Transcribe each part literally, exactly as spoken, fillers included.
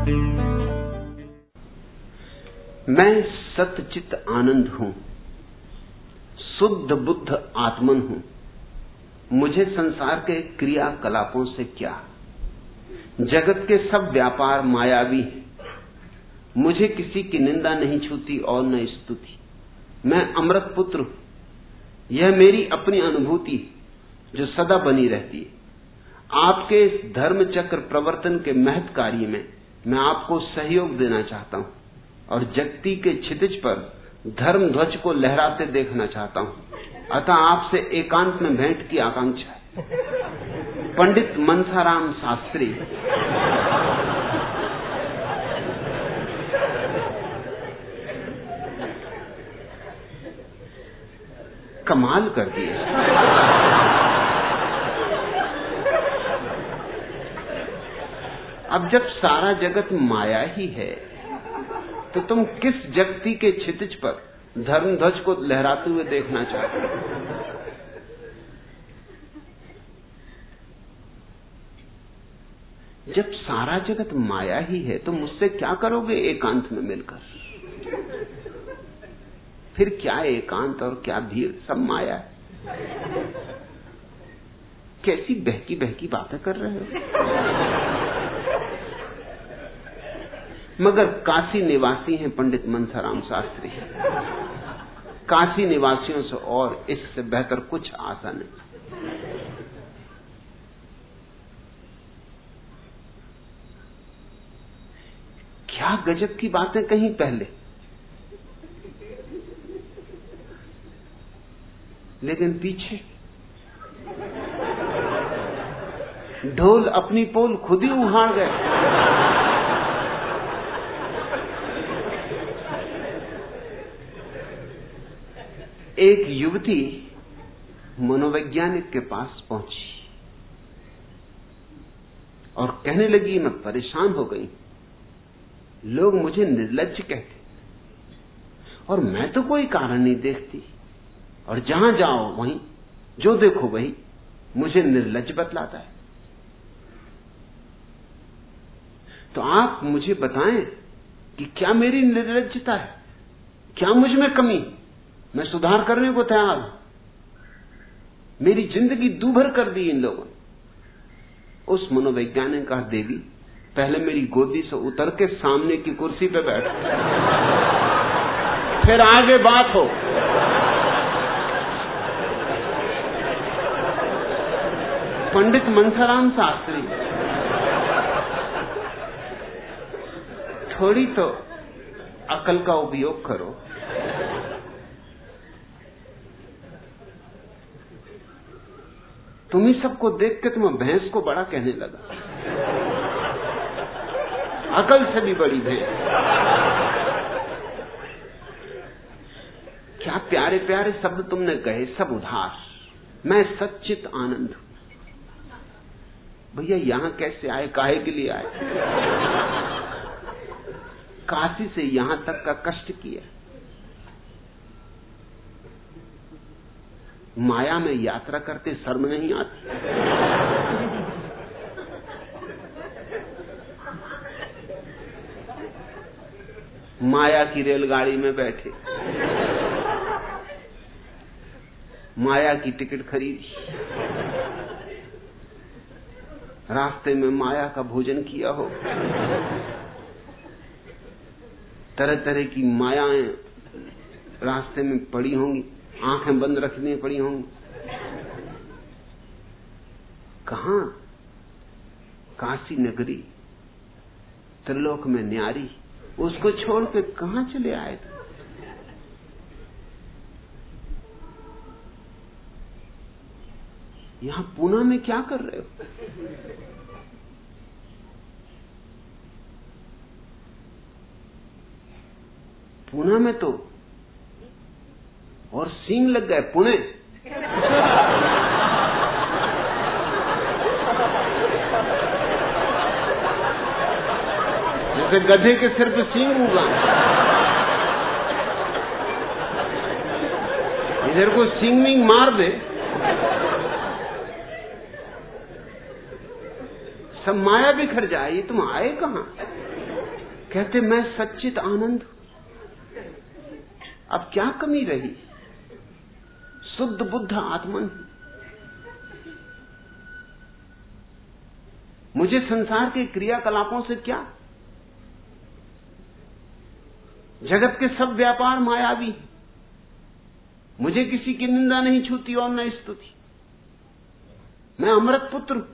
मैं सतचित आनंद हूं, शुद्ध बुद्ध आत्मन हूं। मुझे संसार के क्रियाकलापों से क्या, जगत के सब व्यापार मायावी हैं। मुझे किसी की निंदा नहीं छूती और न स्तुति। मैं अमृत पुत्र हूं, यह मेरी अपनी अनुभूति जो सदा बनी रहती है। आपके इस धर्म चक्र प्रवर्तन के महत् कार्य में मैं आपको सहयोग देना चाहता हूं और जगती के क्षितिज पर धर्म ध्वज को लहराते देखना चाहता हूं। अतः आपसे एकांत में भेंट की आकांक्षा है। पंडित मनसाराम शास्त्री। कमाल कर दिया। अब जब सारा जगत माया ही है तो तुम किस जगती के क्षितिज पर धर्म ध्वज को लहराते हुए देखना चाहते हो? जब सारा जगत माया ही है तो मुझसे क्या करोगे एकांत में मिलकर? फिर क्या एकांत और क्या भीड़, सब माया है। कैसी बहकी बहकी बातें कर रहे हो? मगर काशी निवासी हैं पंडित मनसाराम शास्त्री। काशी निवासियों से और इससे बेहतर कुछ आशा नहीं। क्या गजब की बातें कहीं पहले, लेकिन पीछे ढोल अपनी पोल खुद ही उहाड़ गए। एक युवती मनोवैज्ञानिक के पास पहुंची और कहने लगी, मैं परेशान हो गई, लोग मुझे निर्लज्ज कहते और मैं तो कोई कारण नहीं देखती, और जहां जाओ वहीं, जो देखो वही मुझे निर्लज्ज बतलाता है। तो आप मुझे बताएं कि क्या मेरी निर्लज्जता है, क्या मुझ में कमी? मैं सुधार करने को तैयार हूं। मेरी जिंदगी दूभर कर दी इन लोगों ने। उस मनोवैज्ञानिक का, देवी पहले मेरी गोदी से उतर के सामने की कुर्सी पे बैठ, फिर आगे बात हो। पंडित मनसाराम शास्त्री, थोड़ी तो अकल का उपयोग करो। तुम ही सबको देख के तुम भैंस को बड़ा कहने लगा, अकल से भी बड़ी भैंस। क्या प्यारे प्यारे शब्द तुमने कहे, सब उधार। मैं सच्चित आनंद हूं। भैया यहां कैसे आए, काहे के लिए आए? काशी से यहां तक का कष्ट किया, माया में यात्रा करते शर्म नहीं आती? माया की रेलगाड़ी में बैठे, माया की टिकट खरीदी, रास्ते में माया का भोजन किया हो, तरह तरह की मायाएं रास्ते में पड़ी होंगी, आंखें बंद रखनी पड़ी होंगी। कहां? काशी नगरी, त्रिलोक में न्यारी, उसको छोड़ के कहां चले आए थे? यहां पूना में क्या कर रहे हो? पूना में तो और सींग लग गए। पुणे जैसे गधे के सिर पे सींग उगा, इधर को सींग मींग मार दे, सब माया बिखर जाए। ये तुम आए कहां? कहते मैं सच्चित आनंद हूं। अब क्या कमी रही? शुद्ध बुद्ध आत्मन। मुझे संसार के क्रियाकलापों से क्या? जगत के सब व्यापार मायावी। मुझे किसी की निंदा नहीं छूती और न स्तुति। मैं अमृत पुत्र हूं।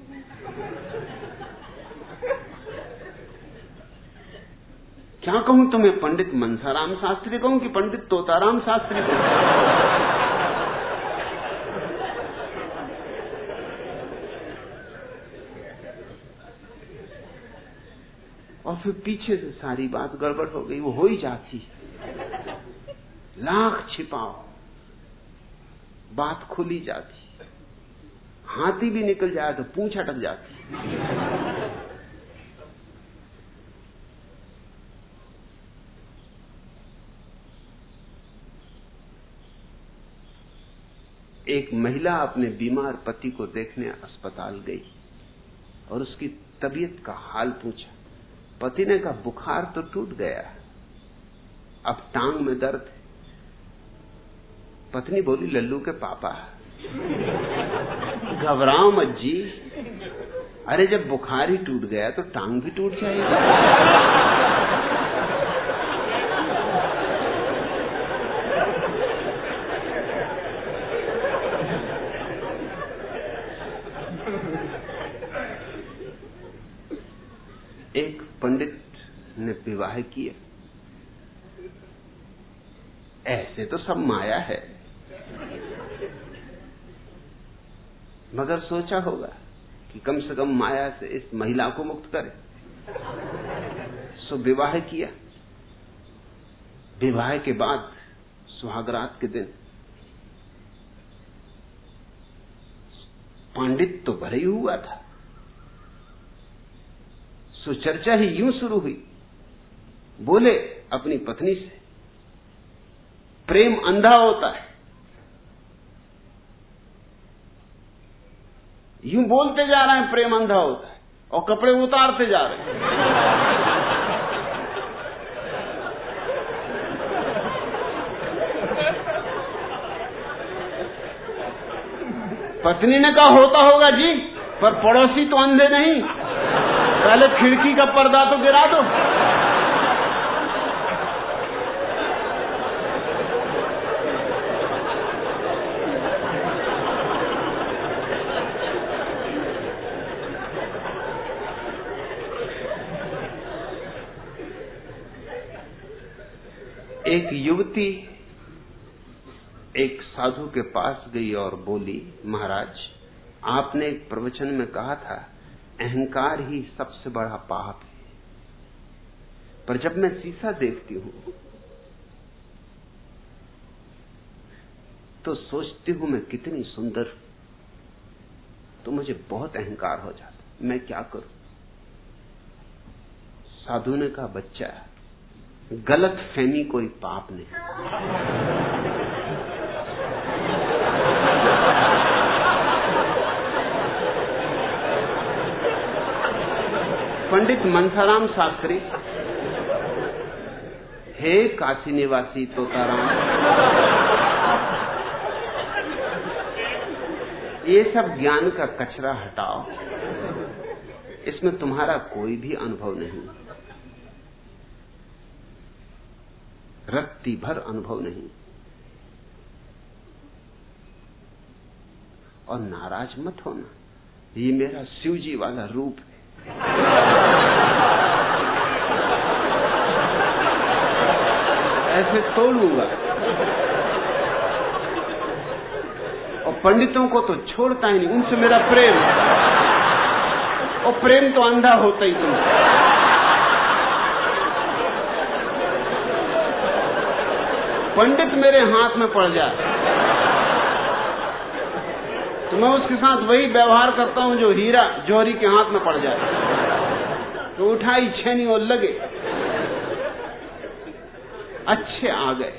क्या कहूं तुम्हें? पंडित मनसाराम शास्त्री कहूं कि पंडित तोताराम शास्त्री कहूं? और फिर पीछे से सारी बात गड़बड़ हो गई। वो हो ही जाती, लाख छिपाओ बात खुली जाती। हाथी भी निकल जाए तो पूंछ अटक जाती। एक महिला अपने बीमार पति को देखने अस्पताल गई और उसकी तबीयत का हाल पूछा। पति ने कहा बुखार तो टूट गया, अब टांग में दर्द है। पत्नी बोली लल्लू के पापा घबराओ मत जी, अरे जब बुखार ही टूट गया तो टांग भी टूट जाएगी। एक पंडित ने विवाह किया। ऐसे तो सब माया है, मगर सोचा होगा कि कम से कम माया से इस महिला को मुक्त करे, सो विवाह किया। विवाह के बाद सुहागरात के दिन पंडित तो भले ही हुआ था, सो चर्चा ही यूं शुरू हुई। बोले अपनी पत्नी से, प्रेम अंधा होता है। यूं बोलते जा रहे हैं प्रेम अंधा होता है और कपड़े उतारते जा रहे हैं। पत्नी ने कहा होता होगा जी, पर पड़ोसी तो अंधे नहीं, पहले खिड़की का पर्दा तो गिरा दो। एक युवती एक साधु के पास गई और बोली, महाराज आपने एक प्रवचन में कहा था अहंकार ही सबसे बड़ा पाप है, पर जब मैं शीशा देखती हूं तो सोचती हूं मैं कितनी सुंदर, तो मुझे बहुत अहंकार हो जाता, मैं क्या करूं? साधु ने कहा बच्चा, गलत फहमी कोई पाप नहीं। पंडित मनसाराम शास्त्री, हे काशी निवासी तोताराम, ये सब ज्ञान का कचरा हटाओ, इसमें तुम्हारा कोई भी अनुभव नहीं, रत्ती भर अनुभव नहीं, और नाराज मत होना, ये मेरा शिवजी वाला रूप है। ऐसे तोड़ूंगा, और पंडितों को तो छोड़ता ही नहीं, उनसे मेरा प्रेम, और प्रेम तो अंधा होता ही तुमसे। पंडित मेरे हाथ में पड़ जाए तो मैं उसके साथ वही व्यवहार करता हूं जो हीरा जौहरी के हाथ में पड़ जाए, तो उठाई छेनी और लगे। अच्छे आ गए,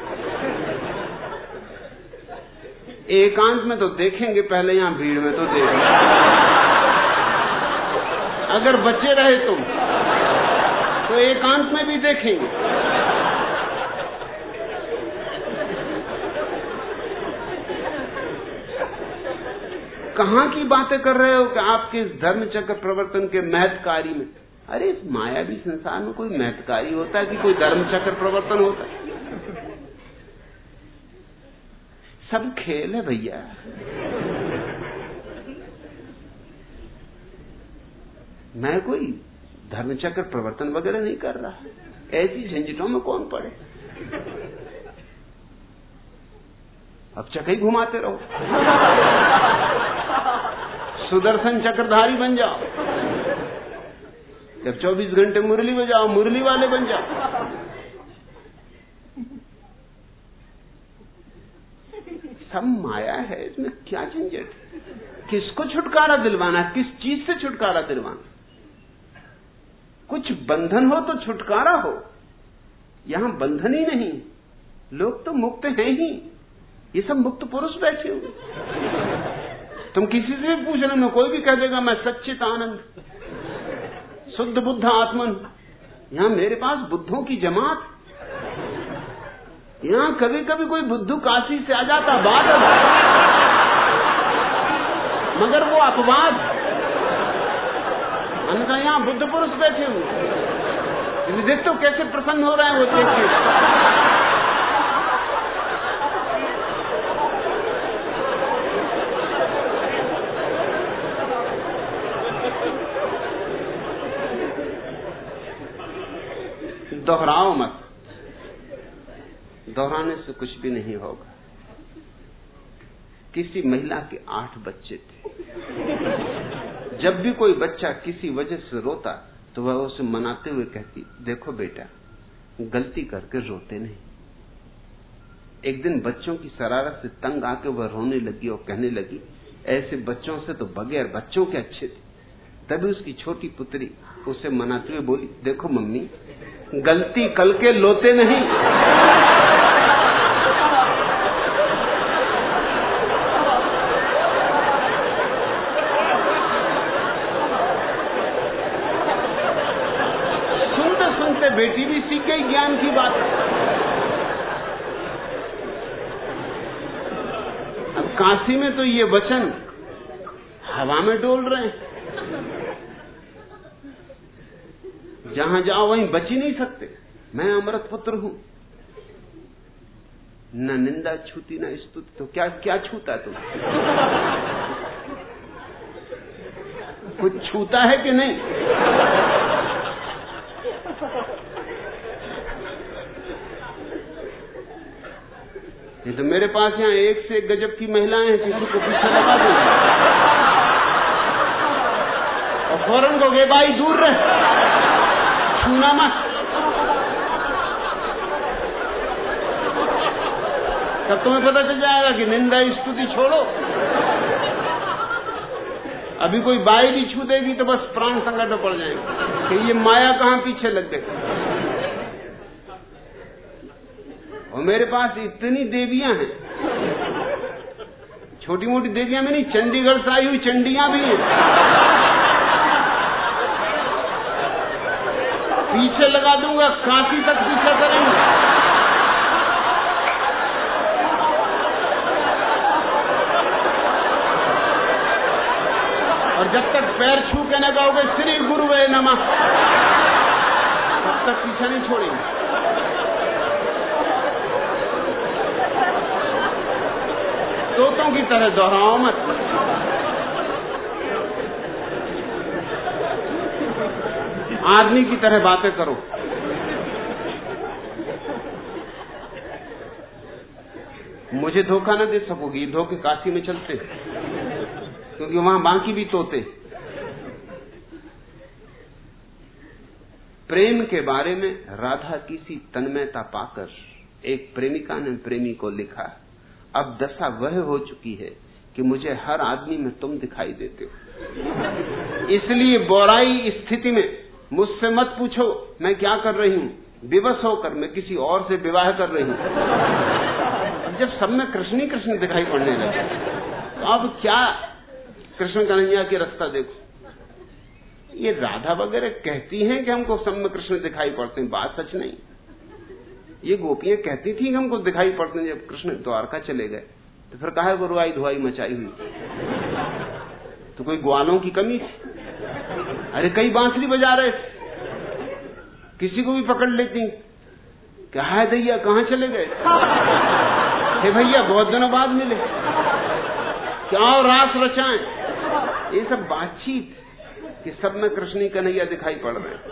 एकांत में तो देखेंगे, पहले यहां भीड़ में तो देखेंगे। अगर बचे रहे तुम तो वो एकांत में भी देखेंगे। कहां की बातें कर रहे हो कि आपके इस धर्म चक्र प्रवर्तन के महत्कारी में? अरे इस मायावी संसार में कोई महत्कारी होता है कि कोई धर्म चक्र प्रवर्तन होता है? सब खेल है भैया। मैं कोई धर्म चक्र प्रवर्तन वगैरह नहीं कर रहा, ऐसी झंझटों में कौन पड़े। अब चक्र ही घुमाते रहो, सुदर्शन चक्रधारी बन जाओ, जब चौबीस घंटे मुरली बजाओ मुरली वाले बन जाओ। सब माया है, इसमें क्या झंझट? किसको छुटकारा दिलवाना, किस चीज से छुटकारा दिलवाना? कुछ बंधन हो तो छुटकारा हो, यहां बंधन ही नहीं। लोग तो मुक्त हैं ही, ये सब मुक्त पुरुष बैठे हुए। तुम किसी से भी पूछ लेना, कोई भी कह देगा मैं सच्चित आनंद शुद्ध बुद्ध आत्मन। यहां मेरे पास बुद्धों की जमात। यहां कभी कभी कोई बुद्धू काशी से आ जाता बात, मगर वो अपवाद। अन्यथा यहां बुद्ध पुरुष बैठे हुए, देखते हो कैसे प्रसन्न हो रहे हैं वो देख के। दोहराओ मत, दोहराने से कुछ भी नहीं होगा। किसी महिला के आठ बच्चे थे। जब भी कोई बच्चा किसी वजह से रोता तो वह उसे मनाते हुए कहती, देखो बेटा गलती करके रोते नहीं। एक दिन बच्चों की शरारत से तंग आके वह रोने लगी और कहने लगी, ऐसे बच्चों से तो बगैर बच्चों के अच्छे थे। तभी उसकी छोटी पुत्री उसे मनाते हुए बोली, देखो मम्मी गलती कल के लोते नहीं। सुनते सुनते बेटी भी सीख गई ज्ञान की बात। अब काशी में तो ये वचन हवा में डोल रहे हैं, जहां जाओ वहीं बच ही नहीं सकते। मैं अमृत पुत्र हूं, न निंदा छूती न स्तुति, तो क्या क्या छूता तुम? कुछ छूता है कि नहीं? ये तो मेरे पास यहाँ एक से एक गजब की महिलाएं हैं, किसी को पीछे लगा दो और फौरन को गे भाई दूर रहे, छूना मत। तब तुम्हें पता चल जाएगा कि निंदा स्तुति छोड़ो। अभी कोई बाई भी छू देगी तो बस प्राण संकट में पड़ जाएंगे कि ये माया कहां पीछे लग गई। और मेरे पास इतनी देवियां हैं, छोटी मोटी देवियां में नहीं, चंडीगढ़ से आई हुई चंडियां भी हैं। पीछे लगा दूंगा, काशी तक पीछे करेंगे। और जब तक पैर छू के न गाओगे श्री गुरुवे नमः, तब तक पीछा नहीं छोड़ेंगे। तोतों की तरह दोहराओ मत। आदमी की तरह बातें करो। मुझे धोखा न दे सकोगी, धोखे काशी में चलते, क्योंकि वहां बाकी भी तोते। प्रेम के बारे में राधा की सी तन्मयता पाकर एक प्रेमिका ने प्रेमी को लिखा, अब दशा वह हो चुकी है कि मुझे हर आदमी में तुम दिखाई देते हो, इसलिए बोराई स्थिति में मुझसे मत पूछो मैं क्या कर रही हूं। विवश होकर मैं किसी और से विवाह कर रही हूं। जब सब में कृष्ण ही कृष्ण दिखाई पड़ने लगे तो अब क्या कृष्ण कन्हैया के रास्ता देखो। ये राधा वगैरह कहती हैं कि हमको सब में कृष्ण दिखाई पड़ते हैं, बात सच नहीं। ये गोपियां कहती थी कि हमको दिखाई पड़ते हैं, जब कृष्ण द्वारका चले गए तो फिर कहा रुआई धुआई मचाई हुई, तो कोई ग्वालों की कमी थी? अरे कई बांसुरी बजा रहे थे, किसी को भी पकड़ लेती, क्या है दैया कहां चले गए? हे भैया बहुत दिनों बाद मिले, क्या और रास रचाएं? ये सब बातचीत कि सब में कृष्ण ही कन्हैया दिखाई पड़ रहे हैं।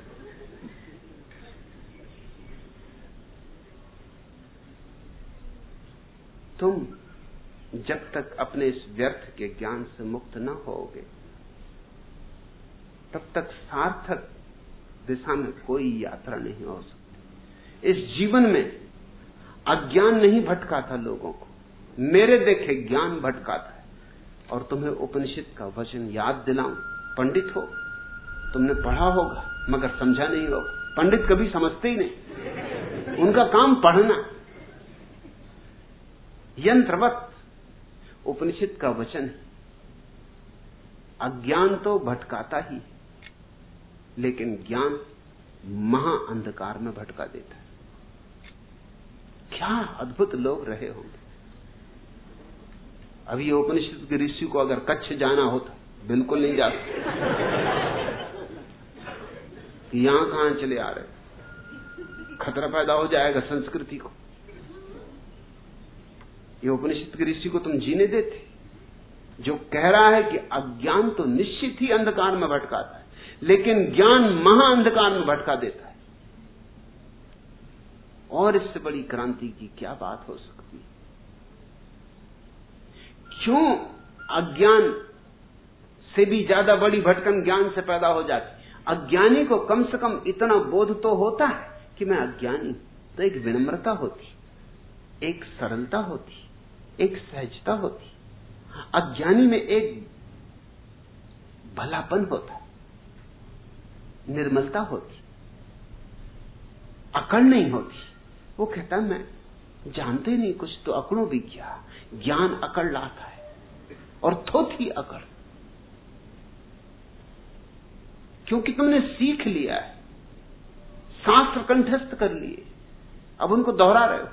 तुम जब तक अपने इस व्यर्थ के ज्ञान से मुक्त न होगे तब तक सार्थक दिशा में कोई यात्रा नहीं हो सकती। इस जीवन में अज्ञान नहीं भटका था लोगों को, मेरे देखे ज्ञान भटकाता है। और तुम्हें उपनिषद का वचन याद दिलाऊं, पंडित हो, तुमने पढ़ा होगा मगर समझा नहीं होगा। पंडित कभी समझते ही नहीं, उनका काम पढ़ना। यंत्रवत उपनिषद का वचन है, अज्ञान तो भटकाता ही, लेकिन ज्ञान महा अंधकार में भटका देता है। क्या अद्भुत लोग रहे होंगे। अभी ये उपनिषद के ऋषि को अगर कच्छ जाना होता, बिल्कुल नहीं जा सकते कि यहां कहां चले आ रहे, खतरा पैदा हो जाएगा संस्कृति को। ये उपनिषद के ऋषि को तुम जीने देते, जो कह रहा है कि अज्ञान तो निश्चित ही अंधकार में भटकाता है, लेकिन ज्ञान महा अंधकार में भटका देता है। और इससे बड़ी क्रांति की क्या बात हो सकती है? क्यों अज्ञान से भी ज्यादा बड़ी भटकन ज्ञान से पैदा हो जाती? अज्ञानी को कम से कम इतना बोध तो होता है कि मैं अज्ञानी, तो एक विनम्रता होती, एक सरलता होती, एक सहजता होती। अज्ञानी में एक भलापन होता, निर्मलता होती, अकड़ नहीं होती। वो कहता मैं जानते नहीं कुछ, तो अकड़ों भी क्या, ज्ञान अकड़ लाता है, और थोथी अकड़, क्योंकि तुमने सीख लिया है, शास्त्र कंठस्थ कर लिए, अब उनको दोहरा रहे हो।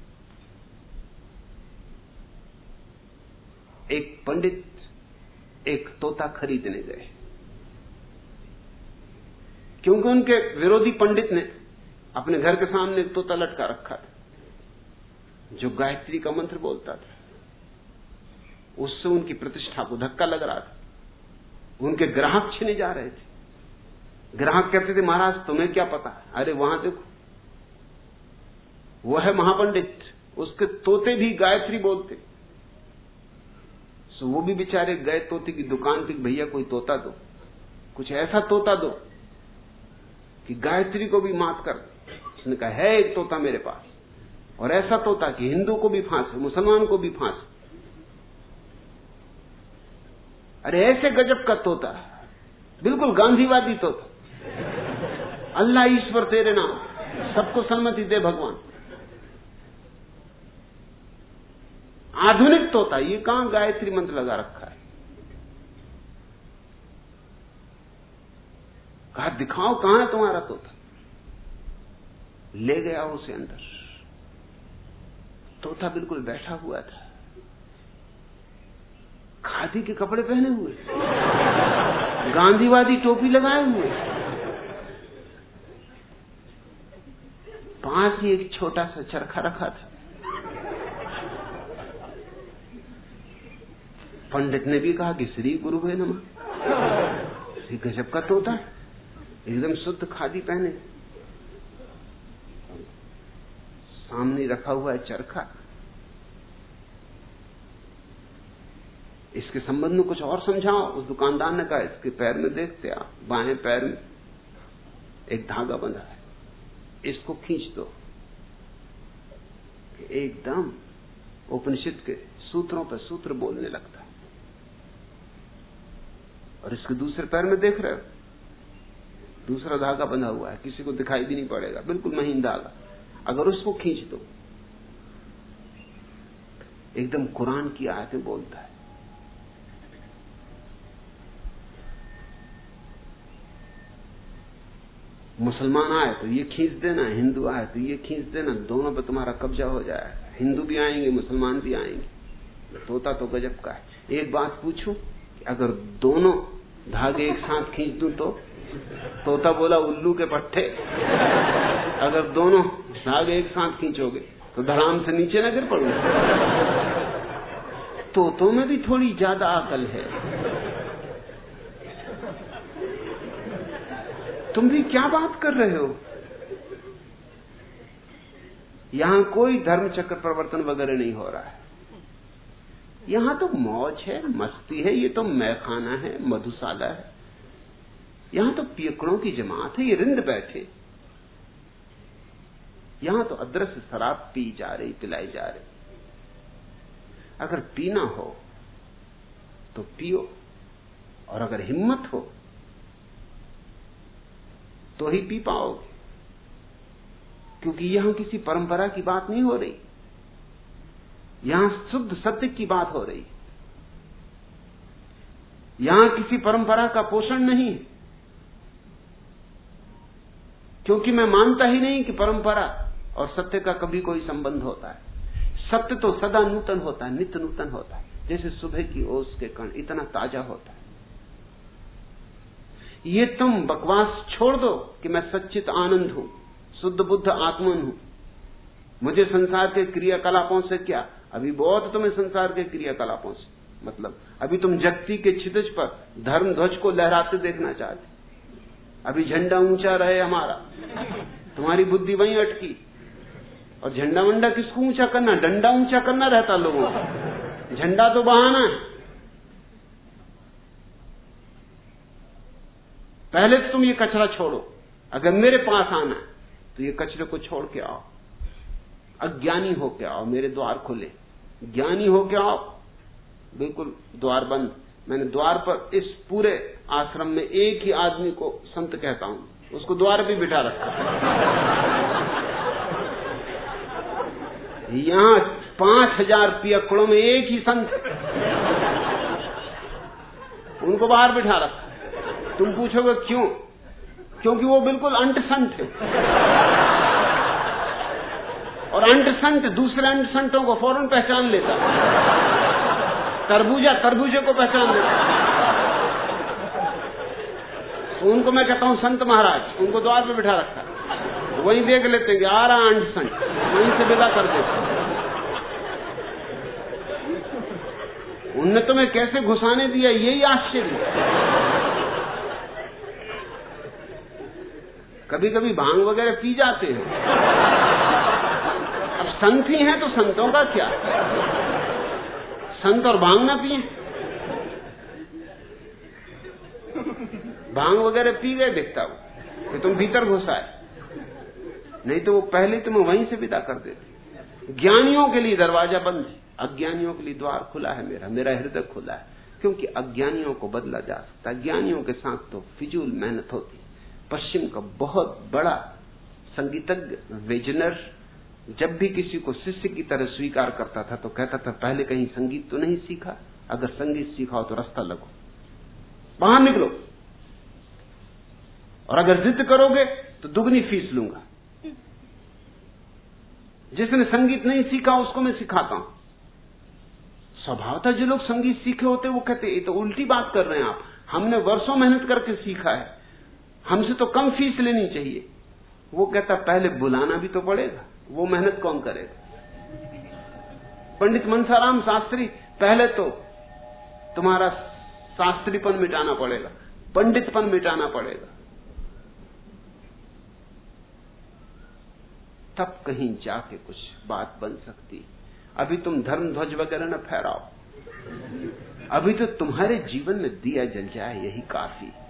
एक पंडित एक तोता खरीदने गए, क्योंकि उनके विरोधी पंडित ने अपने घर के सामने एक तोता लटका रखा था जो गायत्री का मंत्र बोलता था। उससे उनकी प्रतिष्ठा को धक्का लग रहा था, उनके ग्राहक छिने जा रहे थे। ग्राहक कहते थे महाराज तुम्हें क्या पता, अरे वहां देखो वो है महापंडित, उसके तोते भी गायत्री बोलते। सो वो भी बेचारे गए तोते की दुकान पे, भैया कोई तोता दो, कुछ ऐसा तोता दो कि गायत्री को भी मात कर। उसने कहा है एक तोता मेरे पास, और ऐसा तोता कि हिंदू को भी फांस, मुसलमान को भी फांस। अरे ऐसे गजब का तोता, बिल्कुल गांधीवादी तोता, अल्लाह ईश्वर तेरे नाम, सबको सम्मति दे भगवान, आधुनिक तोता। ये कहां गायत्री मंत्र लगा रखा है? कहा दिखाओ कहां है तुम्हारा तोता। ले गया उसे अंदर, तोता बिल्कुल बैठा हुआ था, खादी के कपड़े पहने हुए, गांधीवादी टोपी लगाए हुए, पास ही एक छोटा सा चरखा रखा था। पंडित ने भी कहा कि श्री गुरु है नमः, गजब का तोता, एकदम शुद्ध खादी पहने, सामने रखा हुआ है चरखा। इसके संबंध में कुछ और समझाओ। उस दुकानदार ने कहा इसके पैर में देखते आप, बाएं पैर में एक धागा बंधा है, इसको खींच दो। एकदम उपनिषद के सूत्रों पर सूत्र बोलने लगता है। और इसके दूसरे पैर में देख रहे हो, दूसरा धागा बंधा हुआ है, किसी को दिखाई भी नहीं पड़ेगा, बिल्कुल महीन धागा। अगर उसको खींच दो, एकदम कुरान की आयतें बोलता है। मुसलमान आए तो ये खींच देना, हिंदू आए तो ये खींच देना, दोनों पे तुम्हारा कब्जा हो जाए। हिंदू भी आएंगे, मुसलमान भी आएंगे। तोता तो गजब का है। एक बात पूछूं, अगर दोनों धागे एक साथ खींच दूं तो? तोता बोला उल्लू के पट्टे। अगर दोनों धागे एक साथ खींचोगे तो धड़ाम से नीचे न गिर पड़ूंगा। तोतों में भी थोड़ी ज्यादा अकल है। तुम भी क्या बात कर रहे हो? यहां कोई धर्म चक्र प्रवर्तन वगैरह नहीं हो रहा है। यहां तो मौज है, मस्ती है, ये तो मैखाना है, मधुशाला है। यहां तो पियकड़ों की जमात है, ये रिंद बैठे। यहां तो अदृश्य शराब पी जा रही, पिलाई जा रही। अगर पीना हो तो पियो, और अगर हिम्मत हो तो ही पी पाओगे, क्योंकि यहां किसी परंपरा की बात नहीं हो रही, यहां शुद्ध सत्य की बात हो रही। यहां किसी परंपरा का पोषण नहीं, क्योंकि मैं मानता ही नहीं कि परंपरा और सत्य का कभी कोई संबंध होता है। सत्य तो सदा नूतन होता है, नित्य नूतन होता है, जैसे सुबह की ओस के कण इतना ताजा होता है। ये तुम बकवास छोड़ दो कि मैं सच्चित आनंद हूं, शुद्ध बुद्ध आत्मन हूं, मुझे संसार के क्रियाकलापों से क्या। अभी बहुत तुम्हें संसार के क्रियाकलापों से मतलब, अभी तुम जगती के क्षितिज पर धर्म ध्वज को लहराते देखना चाहते। अभी झंडा ऊंचा रहे हमारा, तुम्हारी बुद्धि वहीं अटकी। और झंडा वंडा किसको ऊंचा करना, डंडा ऊंचा करना रहता लोगों को, झंडा तो बहाना है। पहले तो तुम ये कचरा छोड़ो। अगर मेरे पास आना है तो ये कचरे को छोड़ के आओ, अज्ञानी होके आओ, मेरे द्वार खुले। ज्ञानी होके आओ, बिल्कुल द्वार बंद। मैंने द्वार पर इस पूरे आश्रम में एक ही आदमी को संत कहता हूं, उसको द्वार पे बिठा रखा। यहां पांच हजार पियकड़ों में एक ही संत, उनको बाहर बिठा रखा। तुम पूछोगे क्यों? क्योंकि वो बिल्कुल अंट संत है, और अंट संत दूसरे अंट संतों को फौरन पहचान लेता। तरबूजा तरबूजे को पहचान लेता। उनको मैं कहता हूं संत महाराज, उनको द्वार पे बिठा रखा, वहीं देख लेते हैं कि आ रहा अंट संत, वहीं से विदा कर देते। उनने तुम्हें कैसे घुसाने दिया, यही आश्चर्य। कभी कभी भांग वगैरह पी जाते हैं, अब संत ही हैं तो संतों का क्या, संत और भांग ना पिए। भांग वगैरह पी गए दिखता हो कि तुम भीतर घुसाए, नहीं तो वो पहले तुम्हें वहीं से विदा कर देते। ज्ञानियों के लिए दरवाजा बंद है, अज्ञानियों के लिए द्वार खुला है। मेरा मेरा हृदय खुला है, क्योंकि अज्ञानियों को बदला जा सकता है। ज्ञानियों के साथ तो फिजूल मेहनत होती। पश्चिम का बहुत बड़ा संगीतज्ञ वेजनर जब भी किसी को शिष्य की तरह स्वीकार करता था तो कहता था, पहले कहीं संगीत तो नहीं सीखा, अगर संगीत सीखा हो तो रास्ता लगो, बाहर निकलो, और अगर जिद करोगे तो दुगनी फीस लूंगा। जिसने संगीत नहीं सीखा उसको मैं सिखाता हूं। स्वभावतः जो लोग संगीत सीखे होते वो कहते ये तो उल्टी बात कर रहे हैं आप, हमने वर्षों मेहनत करके सीखा है, हमसे तो कम फीस लेनी चाहिए। वो कहता पहले बुलाना भी तो पड़ेगा, वो मेहनत कौन करेगा। पंडित मनसाराम शास्त्री, पहले तो तुम्हारा शास्त्रीपन मिटाना पड़ेगा, पंडितपन मिटाना पड़ेगा, तब कहीं जाके कुछ बात बन सकती। अभी तुम धर्म ध्वज वगैरह न फहराओ, अभी तो तुम्हारे जीवन में दिया जल जाए यही काफी।